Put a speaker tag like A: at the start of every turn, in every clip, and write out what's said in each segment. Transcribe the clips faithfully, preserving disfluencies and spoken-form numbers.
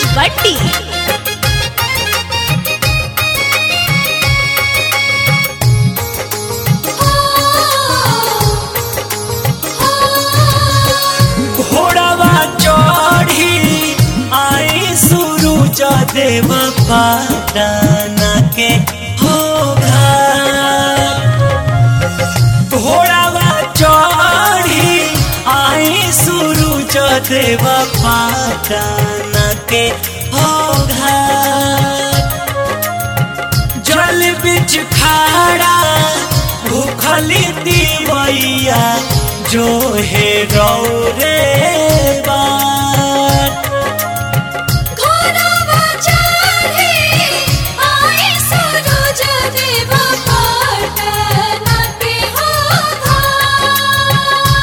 A: बट्टी।
B: घोड़ावा चढ़ी आई सूरज देव पाटना के हो घाट। घोड़ावा चढ़ी आई सूरज देव पाटना के हो घाट। जल बिच खाड़ा भूखली दीवैया जो है रौरे बात।
A: घोड़ावा चढ़ी आई सूरज देव पाटना के हो घाट।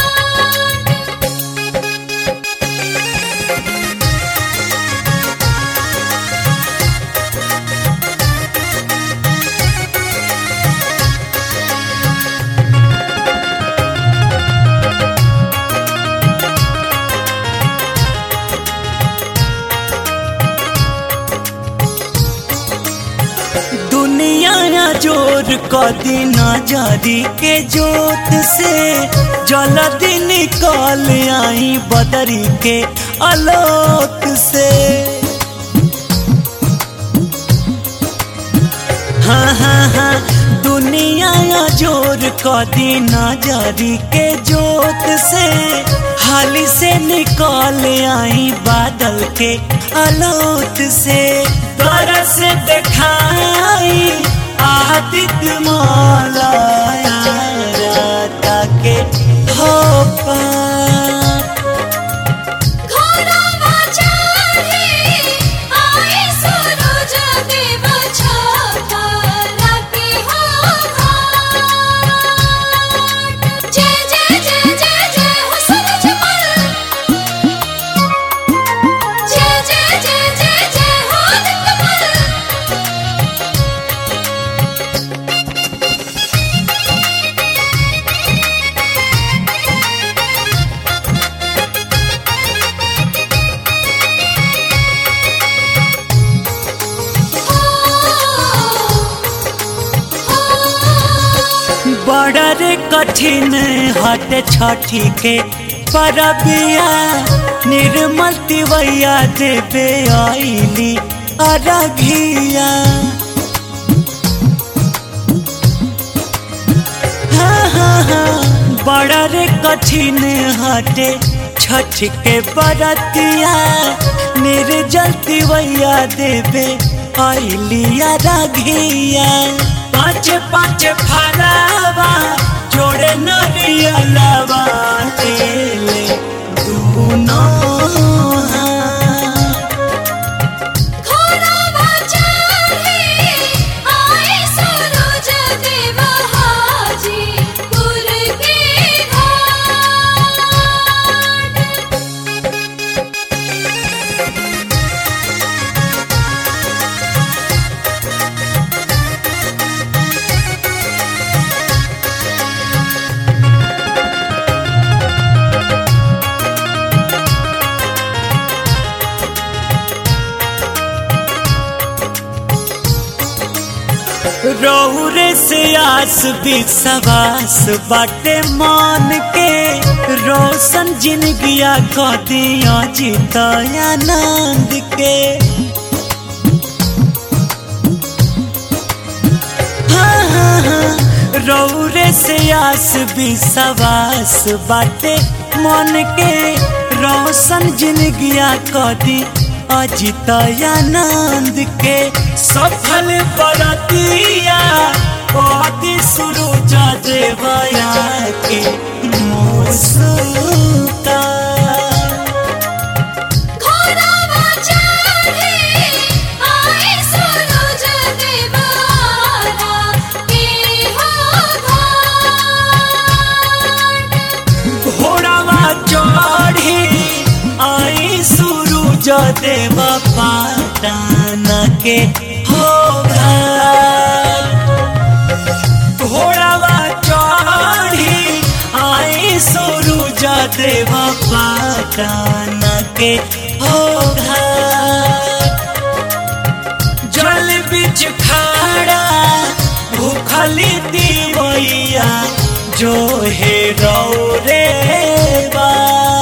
B: दुनिया जोर कदी नजरी के जोत से जल्दी निकल आई बदरी के आलोक से। हाँ हाँ हाँ दुनिया जोर कदी नजरी के जोत से हाली से निकल आई बादल के आलोक से। तरस दिखाई आदित्य मौलाया राता के हो पार।
A: घोड़ावा चढ़ी आई सूरज देव छपरा के हो घाट। जय जय जय जय जय हो सूरज मल। जय जय जय जय जय हो आदित्य मल।
B: बड़ा रे कठिन हट छठी के परबिया निर्मल तिवैया देवे आईली अरघिया। हाँ हाँ हाँ बड़ा रे कठिन हटे छठ के बरतिया निर्जल तिवैया देवे आईली अरघिया। पाँच पाँच फलावा जोड़े नरियलवा तेले दूनों हाथ।
A: घोड़ावा चढ़ी आई सूरज देव हाजीपुर के घाट।
B: रौरे से आस विश्वास बाटे मान के रोशन जिंदगिया कदिया जीतया आनंद के। हाँ हाँ हाँ रौरे से आस विश्वास बाटे मन के रोशन जिंदगिया कदी अजित आनंद के। सफल बरतिया कदी सूरज देवया के मुस्का।
A: घोड़ावा चढ़ी आई सूरज देव आरा के हो घाट।
B: घोड़ावा चढ़ी आई सूरज देव पाटना के हो घाट। घोड़ावा चढ़ी आई सूरज देव पाटना के हो घाट। जो हे रौ रे बा